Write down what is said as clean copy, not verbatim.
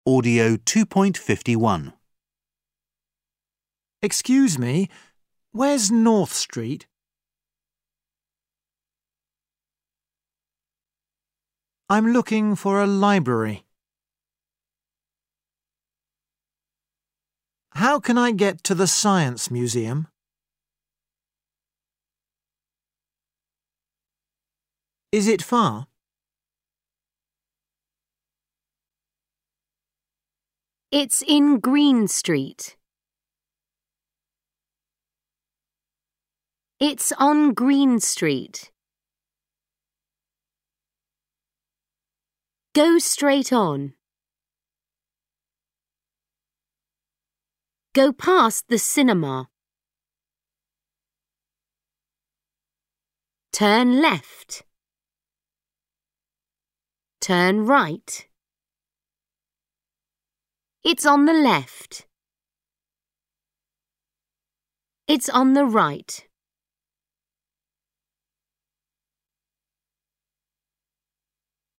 Audio 2.51. Excuse me, where's North Street? I'm looking for a library. How can I get to the Science Museum? Is it far? It's in Green Street. It's on Green Street. Go straight on. Go past the cinema. Turn left. Turn right. It's on the left. It's on the right.